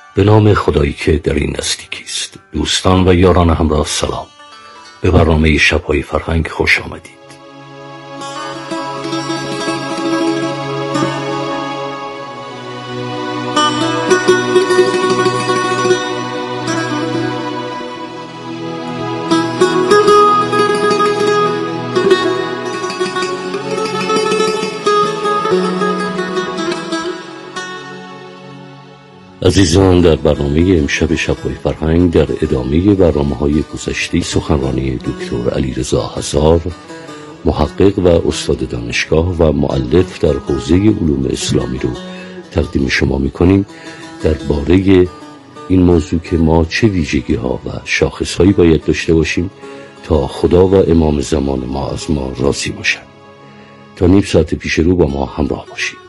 به نام خدایی که در این نزدیکی است. دوستان و یاران همراه سلام. به برنامه شب‌های فرهنگ خوش آمدید. عزیزان، در برنامه امشب شب‌های فرهنگ در ادامه برنامه‌های گذشته سخنرانی دکتر علیرضا هزار، محقق و استاد دانشگاه و مؤلف در حوزه علوم اسلامی رو تقدیم شما می‌کنیم درباره این موضوع که ما چه ویژگی‌ها و شاخص‌هایی باید داشته باشیم تا خدا و امام زمان ما از ما راضی باشند. تا نیم ساعت پیش رو با ما همراه باشید.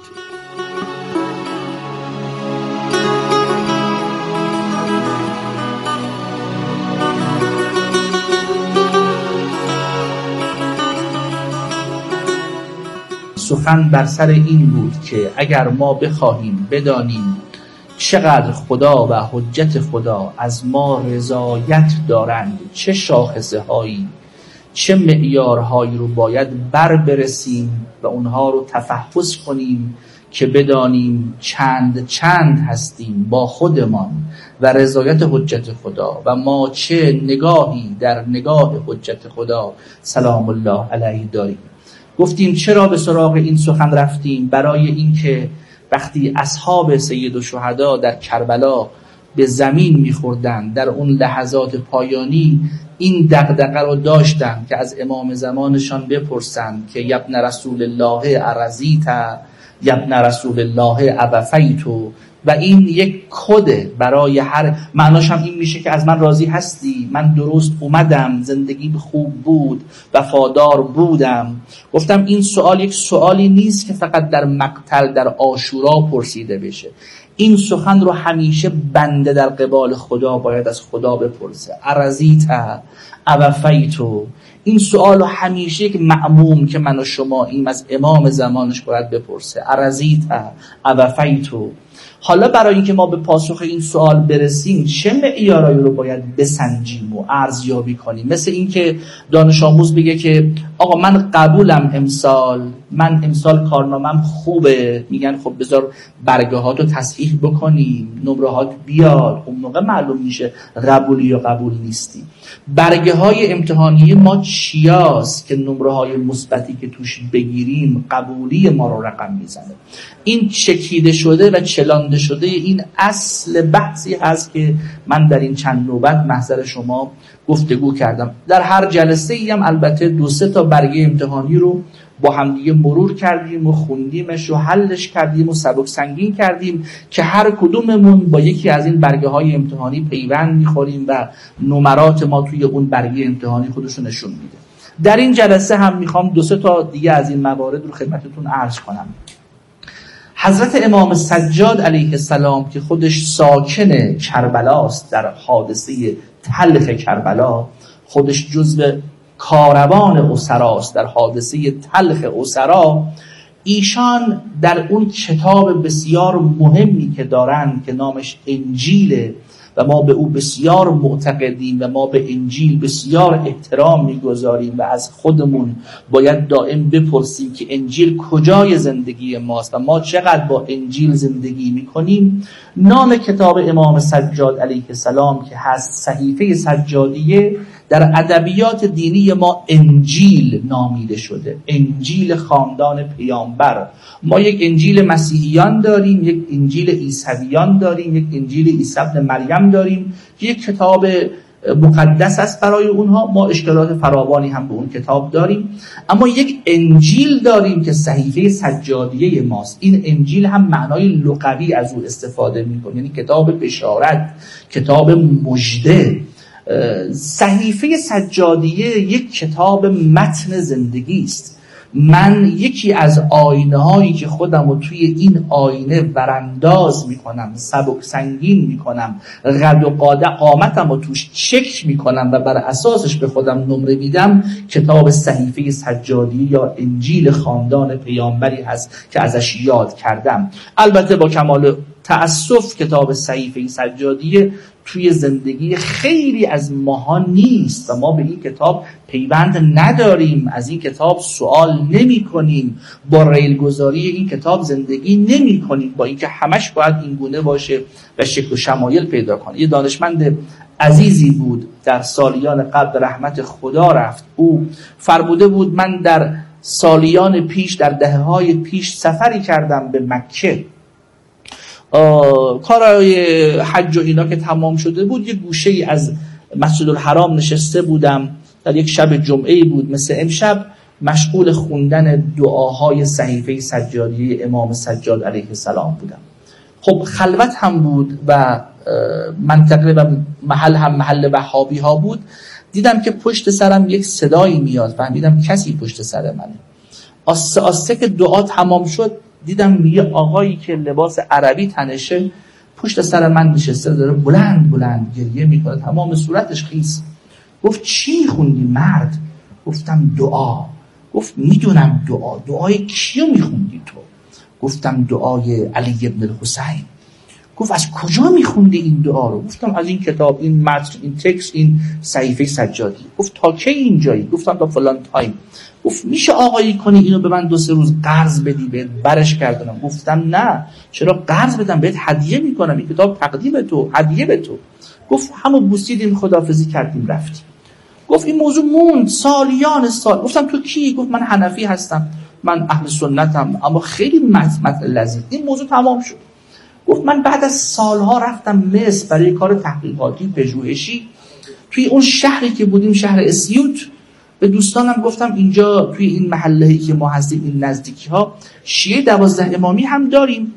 سخن بر سر این بود که اگر ما بخواهیم بدانیم چقدر خدا و حجت خدا از ما رضایت دارند، چه شاخصه هایی، چه معیارهایی رو باید برسیم و اونها رو تفحص کنیم که بدانیم چند هستیم با خودمان و رضایت حجت خدا و ما چه نگاهی در نگاه حجت خدا سلام الله علیه داریم. گفتیم چرا به سراغ این سخن رفتیم؟ برای اینکه وقتی اصحاب سید الشهدا در کربلا به زمین می‌خوردند، در اون لحظات پایانی این دغدغه رو داشتن که از امام زمانشان بپرسند که یبن رسول الله ارضیت، یبن رسول الله ابفیت. و این یک کده برای هر معناش هم این میشه که از من راضی هستی، من درست اومدم، زندگی خوب بود، وفادار بودم. گفتم این سوال یک سوالی نیست که فقط در مقتل در عاشورا پرسیده بشه. این سخن رو همیشه بنده در قبال خدا باید از خدا بپرسه. ارضیت ابفیتو. این سوال رو همیشه یک مأموم که من و شما این از امام زمانش باید بپرسه. ارضیت ابفیتو. حالا برای اینکه ما به پاسخ این سوال برسیم چه معیارایی رو باید بسنجیم و ارزیابی کنیم؟ مثل اینکه دانش آموز بگه که آقا من قبولم من امسال کارنامه‌ام خوبه، میگن خب بذار برگه هاتو تصحیح بکنیم، نمره هات بیاد، اون موقع معلوم میشه قبولی یا قبول نیستی. برگه های امتحانی ما چیاست که نمره های مثبتی که توش بگیریم قبولی ما رو رقم میزنه؟ این چکیده شده و چلانده شده این اصل بحثی هست که من در این چند نوبت محضر شما گفتگو کردم. در هر جلسه ای هم البته 2-3 تا برگه امتحانی رو با همدیگه مرور کردیم و خوندیمش و حلش کردیم و سبک سنگین کردیم که هر کدوممون با یکی از این برگه های امتحانی پیوند میخوریم و نمرات ما توی اون برگه امتحانی خودشو نشون میده. در این جلسه هم میخوام 2-3 تا دیگه از این موارد رو خدمتتون عرض کنم. حضرت امام سجاد علیه السلام که خودش ساکن کربلاست، در حادثه تلخ کربلا خودش جزو کاروان اسراست، در حادثه تلخ اسرا ایشان در اون کتاب بسیار مهمی که دارن که نامش انجیله و ما به او بسیار معتقدیم و ما به انجیل بسیار احترام میگذاریم و از خودمون باید دائم بپرسیم که انجیل کجای زندگی ماست و ما چقدر با انجیل زندگی میکنیم. نام کتاب امام سجاد علیه السلام که هست صحیفه سجادیه، در ادبیات دینی ما انجیل نامیده شده، انجیل خاندان پیامبر. ما یک انجیل مسیحیان داریم، یک انجیل عیسویان داریم، یک انجیل عیسی ابن مریم داریم که یک کتاب مقدس است برای اونها. ما اشکالات فراوانی هم به اون کتاب داریم، اما یک انجیل داریم که صحیفه سجادیه ماست. این انجیل هم معنای لغوی از او استفاده میکنه، یعنی کتاب بشارت، کتاب مژده. صحیفه سجادیه یک کتاب متن زندگی است. من یکی از آینه هایی که خودم رو توی این آینه ورانداز میکنم، سبک سنگین میکنم، قد و قامتم رو توش چک میکنم و بر اساسش به خودم نمره میدم، کتاب صحیفه سجادیه یا انجیل خاندان پیامبری هست که ازش یاد کردم. البته با کمال تأسف کتاب صحیفه سجادیه توی زندگی خیلی از ماها نیست و ما به این کتاب پیوند نداریم، از این کتاب سوال نمی کنیم، با ریلگذاری این کتاب زندگی نمی کنیم، با اینکه همش باید این گونه باشه و شکل و شمایل پیدا کنه. یه دانشمند عزیزی بود در سالیان قبل رحمت خدا رفت، او فرموده بود من در سالیان پیش، در دهه‌های پیش سفری کردم به مکه، کارهای حج و اینا که تمام شده بود، یه گوشه ای از مسجد الحرام نشسته بودم، در یک شب جمعه بود مثل امشب، مشغول خوندن دعاهای صحیفه سجادی امام سجاد علیه السلام بودم. خب خلوت هم بود و منطقه و محل هم محل وهابی ها بود. دیدم که پشت سرم یک صدایی میاد، فهمیدم کسی پشت سر منه. آسته آسته که دعا تمام شد دیدم یه آقایی که لباس عربی تنشه پشت سر من نشسته، داره بلند بلند گریه میکنه، تمام صورتش خیس. گفت چی میخوندی مرد؟ گفتم دعا. گفت میدونم دعای کیو میخوندی تو؟ گفتم دعای علی ابن الحسین. گفت از کجا میخوندی این دعا رو؟ گفتم از این کتاب، این متن، این تکست، این صحیفه سجادی. گفت تا کی اینجایی؟ گفتم تا فلان تایم. گفت میشه آقایی کنی اینو به من 2-3 روز قرض بدی؟ بهت برش کردم. گفتم نه، چرا قرض بدم؟ بهت هدیه میکنم، این کتاب تقدیم تو، هدیه به تو. گفت همو بوسیدیم، خداحافظی کردیم، رفتیم. گفت این موضوع موند سالیان سال. گفتم تو کی؟ گفت من حنفی هستم، من اهل سنتم، اما خیلی متن لذیذ. این موضوع تمام شد. گفت من بعد از سالها رفتم مصر برای کار تحقیقاتی پژوهشی. توی اون شهری که بودیم، شهر اسیوط، به دوستانم گفتم اینجا توی این محله‌ای که ما هستیم، این نزدیکی‌ها، شیعه 12 امامی هم داریم.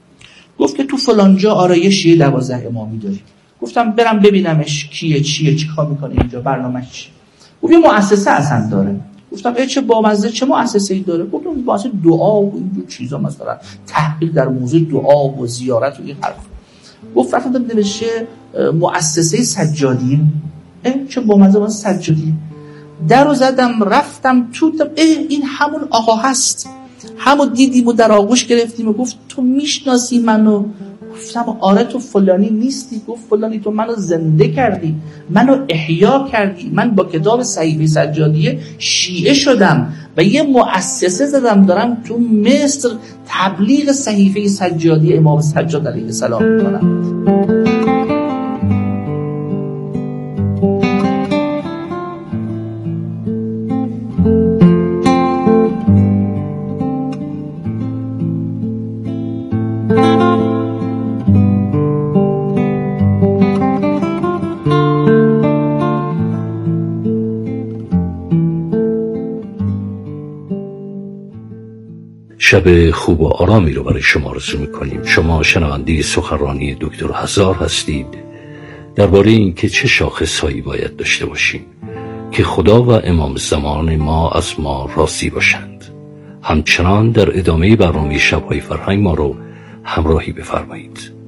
گفت که تو فلان جا آره یه شیعه 12 امامی داریم. گفتم برم ببینمش کیه، چیه، چیکار میکنه اینجا، برنامه‌اش چیه. گفت یه مؤسسه اصلا داره. گفتم چه بامزه، چه مؤسسه‌ای داره؟ گفتم واسه دعا و اینجور چیزا، مثلا تحقیق در موضوع دعا و زیارت و این حرف. گفت رفتم نوشته مؤسسه سجادیه. چه بامزه، واسه سجادیه. درو زدم رفتم تو، این همون آقا هست، همون دیدیم و در آغوش گرفتیم و گفت تو میشناسی منو؟ گفتم آره تو فلانی نیستی؟ گفت فلانی، تو منو زنده کردی، منو احیا کردی، من با کتاب صحیفه سجادیه شیعه شدم و یه مؤسسه زدم، دارم تو مصر تبلیغ صحیفه سجادیه امام سجاد علیه السلام میکنم. شب خوب و آرامی رو برای شما آرزو می‌کنیم. شما شنونده سخنرانی دکتر هزار هستید درباره این که چه شاخصهایی باید داشته باشیم که خدا و امام زمان ما از ما راضی باشند. همچنان در ادامه برنامه شب‌های فرهنگ ما رو همراهی بفرمایید.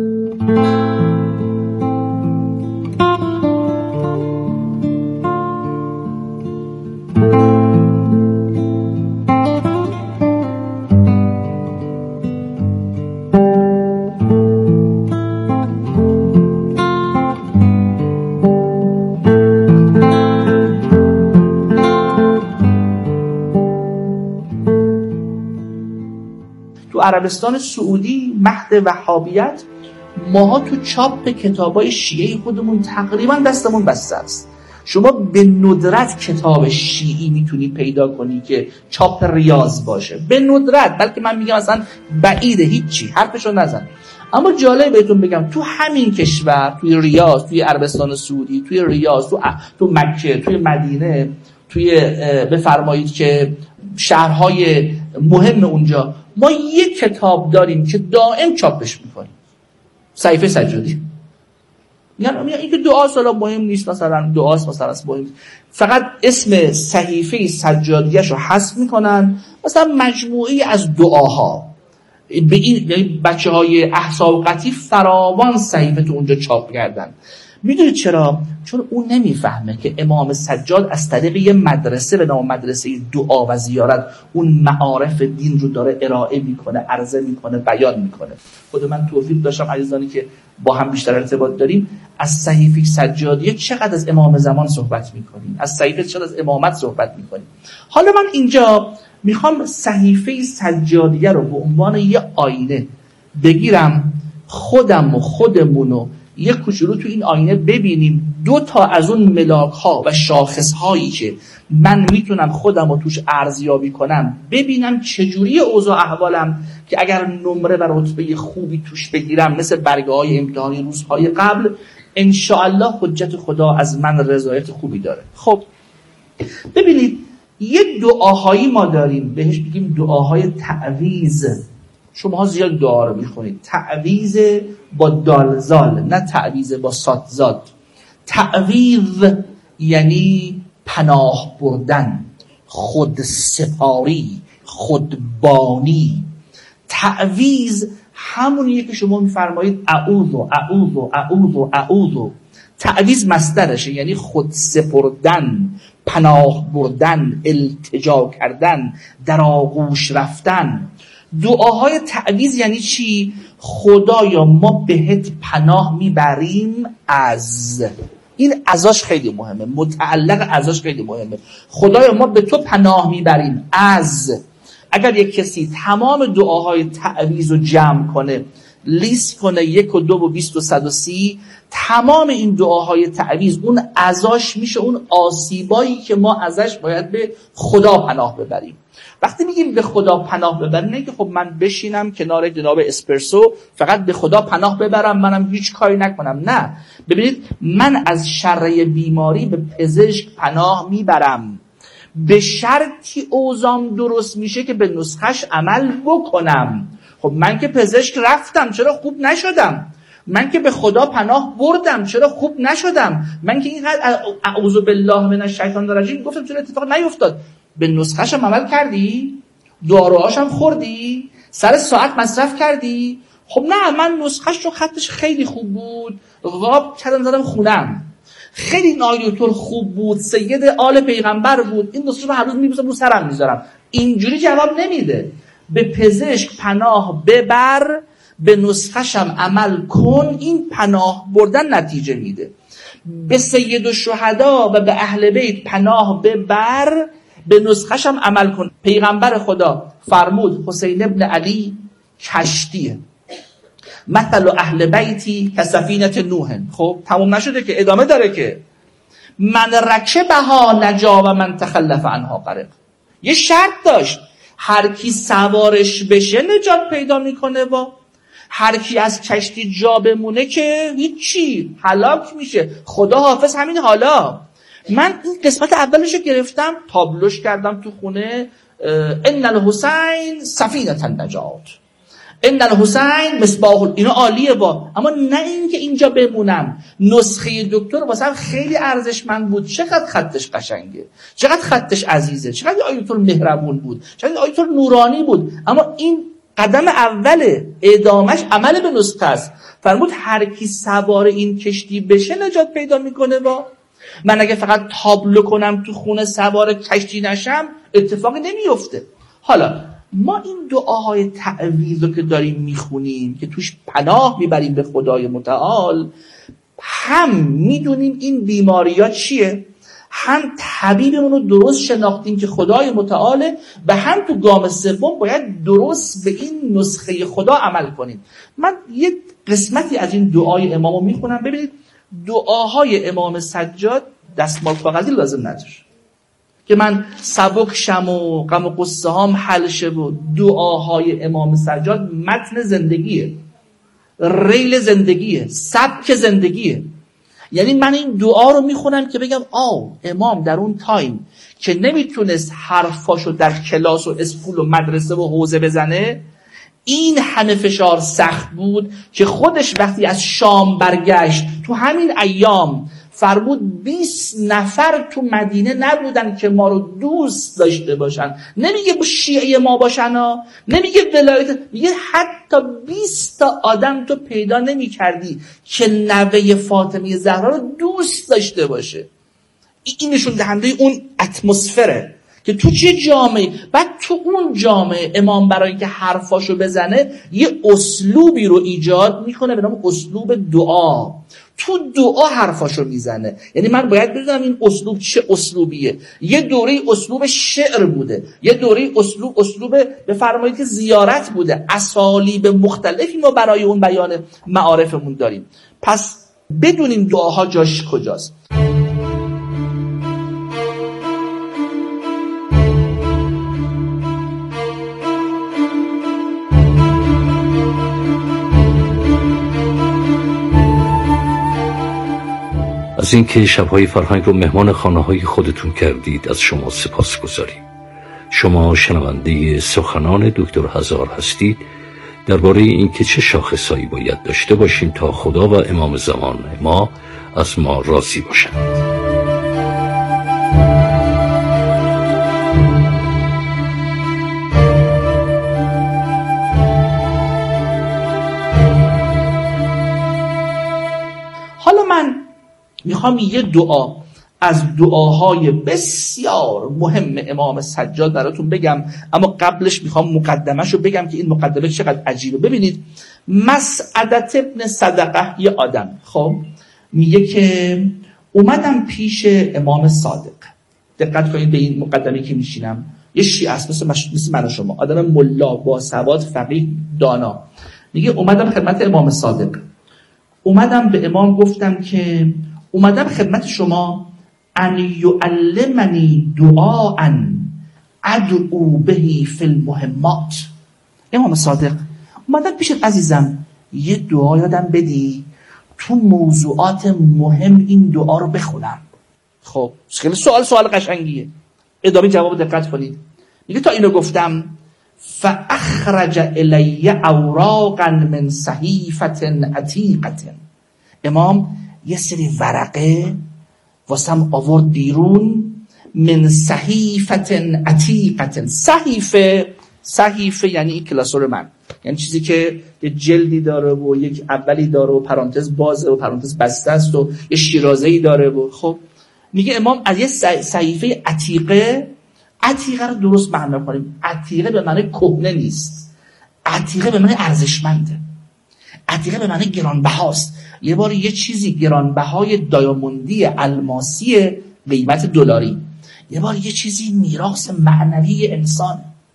عربستان سعودی مهد وهابیت، ماها تو چاپ کتابای شیعی خودمون تقریبا دستمون بسته است. شما به ندرت کتاب شیعی میتونی پیدا کنی که چاپ ریاض باشه، به ندرت، بلکه من میگم اصلا بعیده، هیچی حرفشو نزن. اما جالب بهتون بگم تو همین کشور، توی ریاض، توی عربستان سعودی، توی ریاض، تو مکه، توی مدینه، توی بفرمایید که شهرهای مهم اونجا، ما یک کتاب داریم که دائم چاپش میکنیم، صحیفه سجادی. یعنی این که دعا سالا مهم نیست، مثلا دعاست مثلا مهم، فقط اسم صحیفه سجادیش رو حذف میکنن، مثلا مجموعی از دعاها. به این بچه های احساب قطعی فراوان صحیفه تو اونجا چاپ کردن. میدونید چرا؟ چون اون نمیفهمه که امام سجاد از طریق یه مدرسه به نام مدرسه دعا و زیارت اون معارف دین رو داره ارائه میکنه، عرضه میکنه، بیان میکنه. خود من توفیق داشتم عزیزانی که با هم بیشتر ارتباط داریم، از صحیفه سجادیه چقدر از امام زمان صحبت میکنیم، از صحیفه چقدر از امامت صحبت میکنیم. حالا من اینجا میخوام صحیفه سجادیه رو به عنوان یه آینه بگیرم، خودم و خودمونو یک کوچولو تو این آینه ببینیم، 2 تا از اون ملاک ها و شاخص هایی که من میتونم خودم رو توش ارزیابی کنم ببینم چجوری اوضاع احوالم، که اگر نمره و رتبه خوبی توش بگیرم مثل برگه های امتحانی روزهای قبل، انشاءالله حجت خدا از من رضایت خوبی داره. خب ببینید یه دعاهایی ما داریم بهش بگیم دعاهای تعویض. شما زیاد دعا رو میخونید، تعویض با دالزال، نه تعویض با صادزاد. تعویض یعنی پناه بردن، خود سپاری، خودبانی. تعویض همونیه که شما میفرمایید اعوذ اعوذ اعوذ اعوذ. تعویض مصدرشه، یعنی خود سپردن، پناه بردن، التجا کردن، در آغوش رفتن. دعاهای تعویض یعنی چی؟ خدایا ما بهت پناه میبریم از، این ازاش خیلی مهمه، متعلق ازاش خیلی مهمه. خدایا ما به تو پناه میبریم از. اگر یک کسی تمام دعاهای تعویض رو جمع کنه، لیست کنه 1 و 2 و 20 و 130، تمام این دعاهای تعویض اون ازاش میشه اون آسیبایی که ما ازش باید به خدا پناه ببریم. وقتی میگیم به خدا پناه ببریم، نه که خب من بشینم کنار جناب اسپرسو فقط به خدا پناه ببرم منم هیچ کاری نکنم. نه، ببینید من از شر بیماری به پزشک پناه میبرم، به شرطی اوزام درست میشه که به نسخش عمل بکنم. خب من که پزشک رفتم چرا خوب نشدم؟ من که به خدا پناه بردم چرا خوب نشدم؟ من که اینقدر اعوذ بالله من الشیطان الرجیم گفتم چرا اتفاق نیفتاد؟ به نسخش هم عمل کردی؟ داروهاش هم خوردی؟ سر ساعت مصرف کردی؟ خب نه، من نسخش رو خطش خیلی خوب بود، غاب کردم زدم خونم، خیلی نایدکتر خوب بود، سید آل پیغمبر بود، این نسخش رو هر روز میبوسم رو سرم میذارم. اینجوری جواب نمیده. به پزشک پناه ببر، به نسخشم عمل کن، این پناه بردن نتیجه میده. به سید الشهدا و به اهل بیت پناه ببر، به نسخشم عمل کن. پیغمبر خدا فرمود حسین ابن علی کشتیه، مثل اهل بیتی کسفینه نوح. خب تموم نشده که، ادامه داره که من رکبها نجا و من تخلف عنها غرق. یه شرط داشت، هر کی سوارش بشه نجات پیدا میکنه، با هر کی از کشتی جا بمونه که هیچی، هلاک میشه. خدا حافظ. همین حالا من این قسمت اولش رو گرفتم تابلوش کردم تو خونه، ان الحسین سفینه النجات، ان الحسین مصباح، اینا عالیه با، اما نه این که اینجا بمونم. نسخه دکتر واسم خیلی ارزشمند بود، چقدر خطش قشنگه، چقدر خطش عزیزه، چقدر آیت المهربون بود، چقدر آیت نورانی بود، اما این قدم اول ادامش عمل به نسخه است. فرمود هر کی سوار این کشتی بشه نجات پیدا میکنه. با من اگه فقط تابلو کنم تو خونه سوار کشتی نشم اتفاقی نمیفته. حالا ما این دعاهای تعویض رو که داریم میخونیم که توش پناه میبریم به خدای متعال، هم میدونیم این بیماری ها چیه، هم طبیبمون رو درست شناختیم که خدای متعاله، و هم تو گام سوم باید درست به این نسخه خدا عمل کنیم. من یه قسمتی از این دعای امام رو میخونم. ببینید دعاهای امام سجاد دستمال کاغذی لازم نداره که من سبک شم و غم و قصه هام حل شه. و دعاهای امام سجاد متن زندگیه، ریل زندگیه، سبک زندگیه. یعنی من این دعا رو میخونم که بگم امام در اون تایم که نمیتونست حرفاشو در کلاس و اسکول و مدرسه و حوزه بزنه، این همه فشار سخت بود که خودش وقتی از شام برگشت تو همین ایام فرمود 20 نفر تو مدینه نبودن که ما رو دوست داشته باشن. نمیگه شیعه ما باشن ها، نمیگه ولایت، میگه حتی 20 تا آدم تو پیدا نمی کردی که نوه فاطمه زهرا رو دوست داشته باشه. این نشون دهنده اون اتمسفره که تو چه جامعه. بعد تو اون جامعه امام برای که حرفاشو بزنه یه اسلوبی رو ایجاد میکنه به نام اسلوب دعا. تو دعا حرفاشو میزنه. یعنی من باید بدونم این اسلوب چه اسلوبیه. یه دوره اسلوب شعر بوده، یه دوره اسلوب بفرمایید که زیارت بوده. اسالیب مختلفی ما برای اون بیان معارفمون داریم. پس بدونیم دعاها جاش کجاست. از اینکه شب‌های فرهنگ رو مهمان خانه‌های خودتون کردید از شما سپاسگزاریم. شما شنونده سخنان دکتر هزار هستید درباره اینکه چه شاخصهایی باید داشته باشیم تا خدا و امام زمان ما از ما راضی باشند. حالا من میخوام یه دعا از دعاهای بسیار مهم امام سجاد براتون بگم، اما قبلش میخوام مقدمه‌شو بگم که این مقدمه چقدر عجیبه. ببینید مسعدت ابن صدقه یه آدم خب میگه که اومدم پیش امام صادق. دقت کنید به این مقدمه که میشینم. یه شیعه است مثل من و شما، آدم ملا با سواد فقیه دانا. میگه اومدم خدمت امام صادق، اومدم به امام گفتم که اومدم خدمت شما ان یعلمنی دعاء ادعو بهی فی المهمات. امام صادق اومدم پیش عزیزم یه دعا یادم بدی تو موضوعات مهم این دعا رو بخونم. خب خیلی سوال قشنگیه. ادامه جواب دقت کنید. میگه تا اینو گفتم فاخرج الی اوراقا من صحیفه عتیقه. امام یه سری ورقه واسم آورد بیرون من صحیفه عتیقه. صحیفه یعنی این کلاسور من، یعنی چیزی که یه جلدی داره و یک اولی داره و پرانتز بازه و پرانتز بسته است و یه شیرازه‌ای داره و خب میگه امام از یه صحیفه عتیقه رو درست معنا کنیم. عتیقه به معنی کهنه نیست، عتیقه به معنی ارزشمنده، عتیقه به معنی گرانبهاست. یه بار یه چیزی گرانبهای دایاموندی الماسی قیمت دلاری، یه بار یه چیزی میراث معنوی انسان.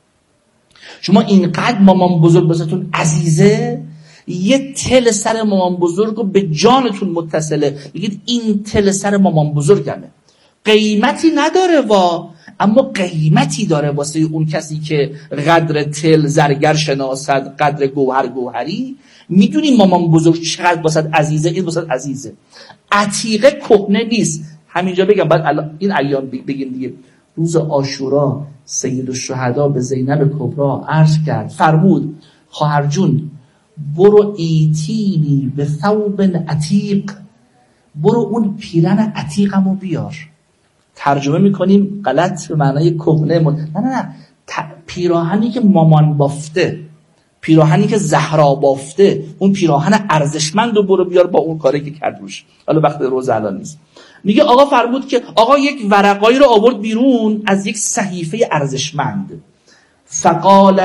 شما اینقدر مامان بزرگ بازتون عزیزه، یه تل سر مامان بزرگ رو به جانتون متصله، میگید این تل سر مامان بزرگمه. قیمتی نداره اما قیمتی داره واسه اون کسی که قدر تل زرگر شناسد، قدر گوهری. میدونی مامان بزرگ چقدر واسه عزیزه؟ این واسه عزیزه. عتیقه کهنه نیست. همینجا بگم بعد این ایام بگیم دیگه. روز عاشورا سید الشهدا به زینب کبرا عرض کرد، فرمود خواهر جون برو ایتینی به ثوب عتیق، برو اون پیرن عتیقمو بیار. ترجمه میکنیم غلط به معنای کهنه. نه پیراهنی که مامان بافته، پیراهنی که زهرا بافته، اون پیراهن ارزشمند رو برو بیار با اون کاری که کرد روش. حالا وقت روز الان نیست. میگه آقا فرمود که آقا یک ورقایی رو آورد بیرون از یک صحیفه ارزشمند. فقال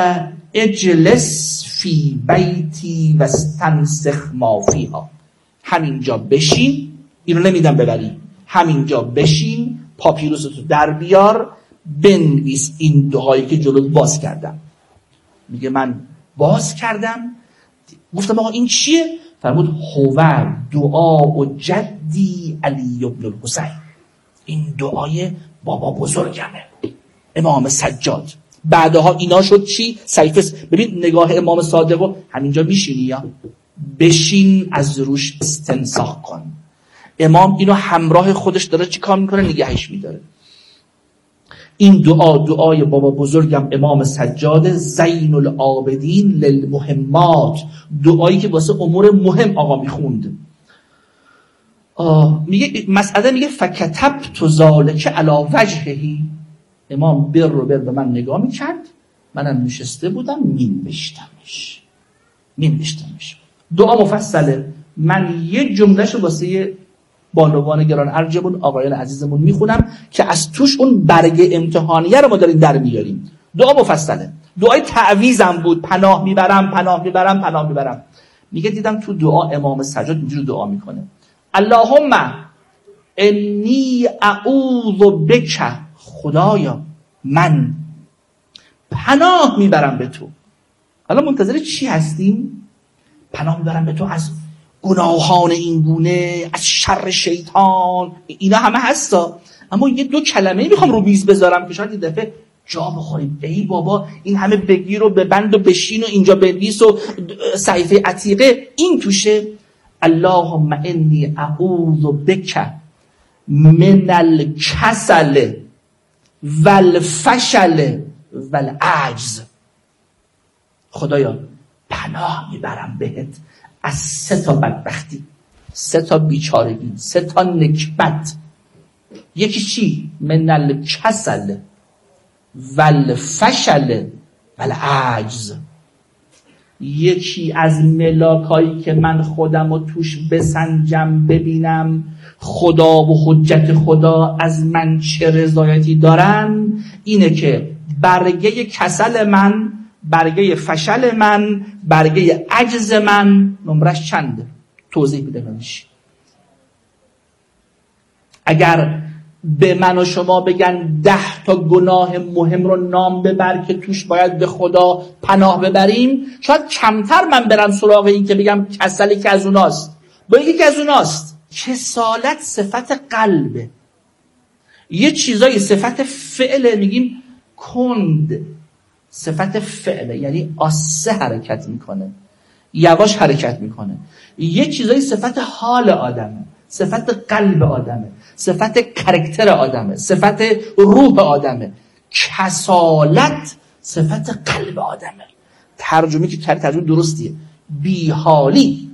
اجلس فی بیتی و استنسخ ما فیها. همینجا بشین، اینو نمیدم ببری، همینجا بشین، پاپیروستو در بیار، بنویس این دعایی که جلوت باز کردم. میگه من باز کردم، گفتم آقا این چیه؟ فرمود هو دعا و جدی علی بن الحسین. این دعای بابا بزرگمه امام سجاد. بعدها اینا شد چی؟ صحیفه. ببین نگاه امام صادقو همینجا میشینی یا بشین از روش استنساخ کن. امام اینو همراه خودش داره چی کار میکنه؟ نگهش میداره. این دعای بابا بزرگم امام سجاد زین العابدین للمهمات، دعایی که واسه امور مهم آقا میخوند. میگه مسئله، میگه فکتبت ذالک علی وجهه. امام بر رو به من نگاه میکرد، منم نشسته بودم مینوشتمش. دعا مفصله، من یه جملهشو واسه بانوان گران ارجمون آقایان عزیزمون میخونم که از توش اون برگ امتحانیه رو ما داریم در میاریم. دعا مفصله، دعای تعویضم بود، پناه میبرم. میگه دیدم تو دعا امام سجاد اینجوری دعا میکنه: اللهم انی اعوذ بک، خدایا من پناه میبرم به تو. حالا منتظر چی هستیم؟ پناه میبرم به تو از گناهان این گونه، از شر شیطان، اینا همه هستا. اما یه دو کلمه میخوام رو میز بذارم که شاید این دفعه جا بخوریم. ای بابا این همه بگیر و ببند و بشین و اینجا بنویس و صحیفه عتیقه این توشه. اللهم انی اعوذ بک من الکسل والفشل والعجز. خدایا پناه میبرم بهت از 3 بدبختی، 3 بیچارگی، 3 نکبت. یکی چی؟ من الکسل والفشل والعجز. یکی از ملاکایی که من خودم رو توش بسنجم، ببینم خدا و حجت خدا از من چه رضایتی دارن، اینه که برگه کسل من، برگه فشل من، برگه عجز من نمرش چنده؟ توضیح بده منش. اگر به من و شما بگن 10 تا گناه مهم رو نام ببر که توش باید به خدا پناه ببریم، شاید کمتر من برم سراغ این که بگم کسلی که از اوناست. با یکی که از اوناست. کسالت صفت قلبه، یه چیزایی صفت فعله، میگیم کند صفت فعله، یعنی آسه حرکت میکنه، یواش حرکت میکنه. یه چیزایی صفت حال آدمه، صفت قلب آدمه، صفت کرکتر آدمه، صفت روح آدمه. کسالت صفت قلب آدمه. ترجمه که ترجمه درستیه. بیحالی.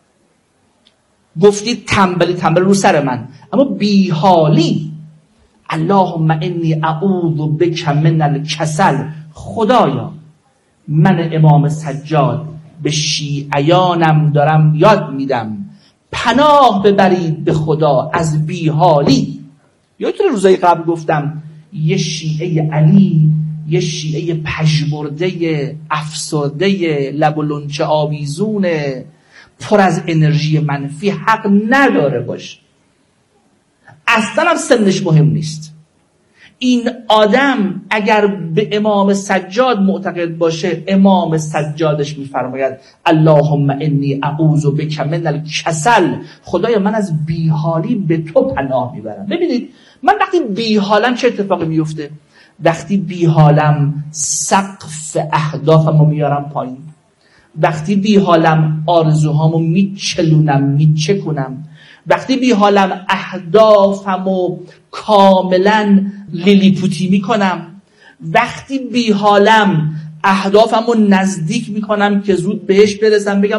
گفتی تنبلی رو سر من، اما بیحالی. اللهم انی اعوذ بک من الکسل. خدایا من امام سجاد به شیعیانم دارم یاد میدم پناه ببرید به خدا از بیحالی. یادتونه روزای قبل گفتم یه شیعه علی، یه شیعه پژمرده، افسرده، لب و لنچه آویزونه، پر از انرژی منفی، حق نداره باشه. اصلا هم سنش مهم نیست. این آدم اگر به امام سجاد معتقد باشه، امام سجادش میفرماید اللهم انی اعوذ بک من الکسل. خدایا من از بیحالی به تو پناه میبرم. ببینید من وقتی بیحالم چه اتفاقی میفته؟ وقتی بیحالم سقف اهدافمو میارم پایین، وقتی بیحالم آرزوهامو میچکونم، وقتی بیحالم اهدافمو کاملا لیلیپوتی میکنم، وقتی بیحالم اهدافمو نزدیک میکنم که زود بهش برسم، بگم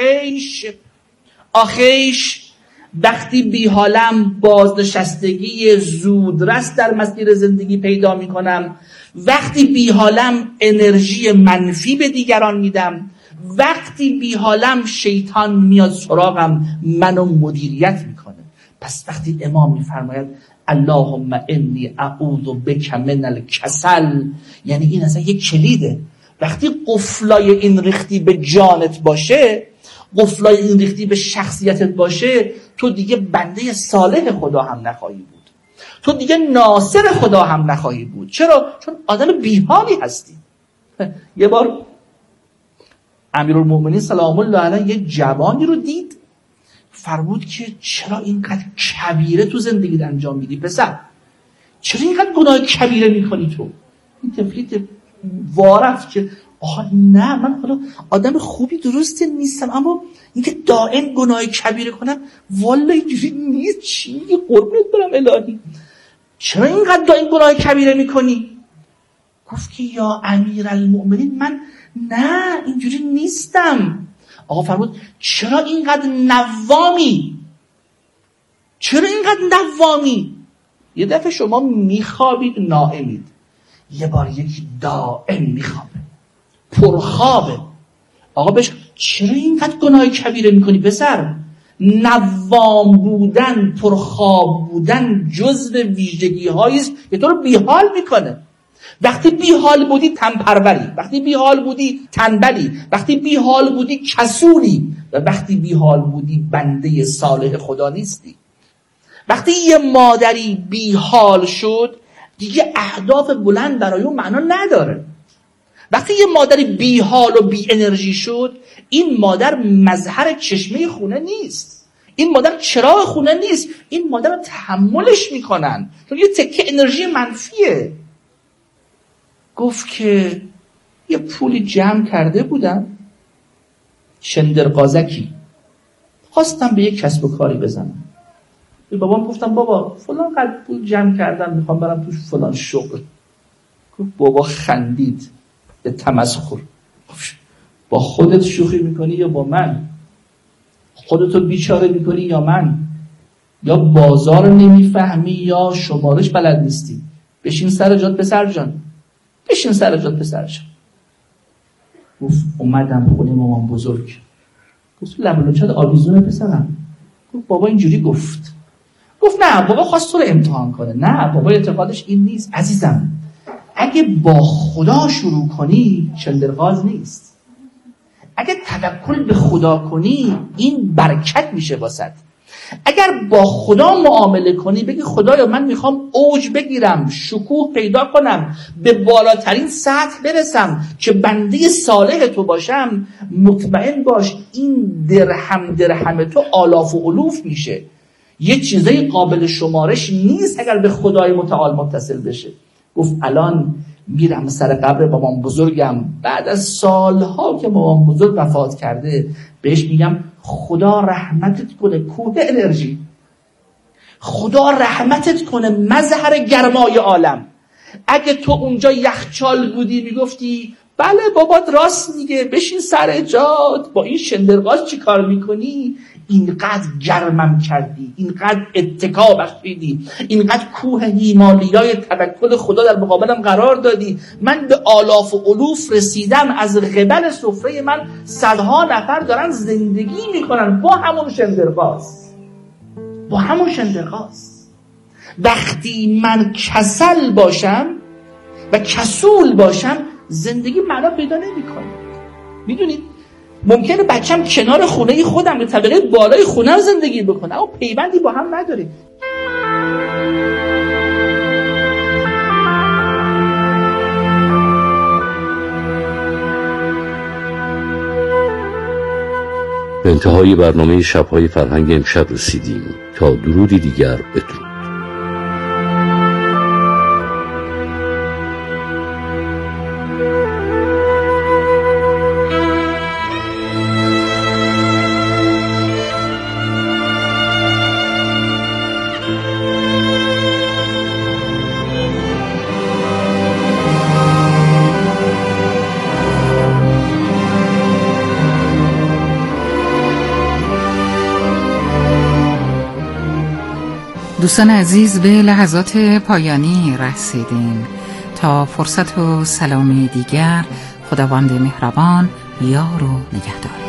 آخیش، وقتی بیحالم بازنشستگی زودرس در مسیر زندگی پیدا میکنم، وقتی بیحالم انرژی منفی به دیگران میدم، وقتی بیحالم شیطان میاد سراغم منو مدیریت میکنه. پس وقتی امام میفرماید اللهم انی اعوذ بک من الکسل، یعنی این اصلا یک کلیده. وقتی قفلای این ریختی به جانت باشه، قفلای این ریختی به شخصیتت باشه، تو دیگه بنده صالح خدا هم نخواهی بود، تو دیگه ناصر خدا هم نخواهی بود. چرا؟ چون آدم بیحالی هستی. یه بار امیرالمؤمنین سلام الله علیه یه جوانی رو دید، فرمود که چرا اینقدر کبیره تو زندگیت انجام میدی پسر؟ چرا اینقدر گناه کبیره میکنی تو؟ این تفلیت وارف که نه من حالا آدم خوبی درست نیستم، اما اینکه دائم گناه کبیره کنم والا اینجوری نیست. چی میگی قربونت برم الهی؟ چرا اینقدر دائم گناه کبیره میکنی؟ گفت که یا امیرالمؤمنین من نه اینجوری نیستم. آقا فرمود چرا اینقدر نوامی؟ چرا اینقدر نوامی؟ یه دفعه شما میخوابید نائمید، یه بار یکی دائم میخوابه، پرخوابه. آقا بهش چرا اینقدر گناه کبیره میکنی پسر؟ نوام بودن، پرخواب بودن جزو ویژگی هاییست که تو رو بیحال میکنه. وقتی بیحال بودی تنپروری، وقتی بیحال بودی تنبلی، وقتی بیحال بودی کسولی، و وقتی بیحال بودی بنده صالح خدا نیستی. وقتی یه مادری بیحال شد دیگه اهداف بلند برای اون معنا نداره. وقتی یه مادری بیحال و بی انرژی شد، این مادر مظهر چشمه خونه نیست، این مادر چراغ خونه نیست، این مادر رو تحملش میکنن چون یه تکه انرژی منفیه. گفت که یه پولی جمع کرده بودم، شندرقازکی، خواستم به یک کسب و کاری بزنم. به بابام گفتم بابا فلان قدر پول جمع کردم میخوام برم توش فلان شغل. گفت بابا خندید به تمسخر. با خودت شوخی میکنی یا با من؟ خودتو بیچاره میکنی یا من؟ یا بازار نمیفهمی یا شمارش بلد نیستی؟ بشین سر جات پسر جان، بشین سر جات پسر جان. گفت اومدم خونه مامان بزرگ. گفت لبلوچات آویزونه پسرم. گفت بابا اینجوری گفت. گفت نه بابا خواست تو رو امتحان کنه. نه بابا اعتقادش این نیست عزیزم. اگه با خدا شروع کنی چندرغاز نیست. اگه توکل به خدا کنی این برکت میشه واسط. اگر با خدا معامله کنی بگی خدایا من میخوام اوج بگیرم، شکوه پیدا کنم، به بالاترین سطح برسم که بنده صالح تو باشم، مطمئن باش این درهم تو آلاف و الوف میشه. یه چیزای قابل شمارش نیست اگر به خدای متعال متصل بشه. گفت الان میرم سر قبر مامان بزرگم، بعد از سالها که مامان بزرگ وفات کرده بهش میگم خدا رحمتت کنه، کوه انرژی، خدا رحمتت کنه مظهر گرمای عالم. اگه تو اونجا یخچال بودی میگفتی بله بابات راست میگه بشین سر جات، با این شندرغاز چی کار میکنی؟ اینقدر گرمم کردی، اینقدر اتکا بخشیدی، اینقدر کوه هیمالیای توکل خدا در مقابلم قرار دادی، من به آلاف و الوف رسیدم، از قبل سفره من صدها نفر دارن زندگی میکنن با همون شندرغاز، با همون شندرغاز. وقتی من کسل باشم و کسول باشم زندگی معنا پیدا نمیکنه. میدونید ممکنه بچم کنار خونه خودم به طبقه بالای خونه زندگی بکنه اما پیوندی با هم نداره. به انتهای برنامه شب‌های فرهنگ امشب رسیدیم. تا درودی دیگر بدرود. دوستان عزیز به لحظات پایانی رسیدیم. تا فرصت و سلامی دیگر، خداوند مهربان یار و نگهدار.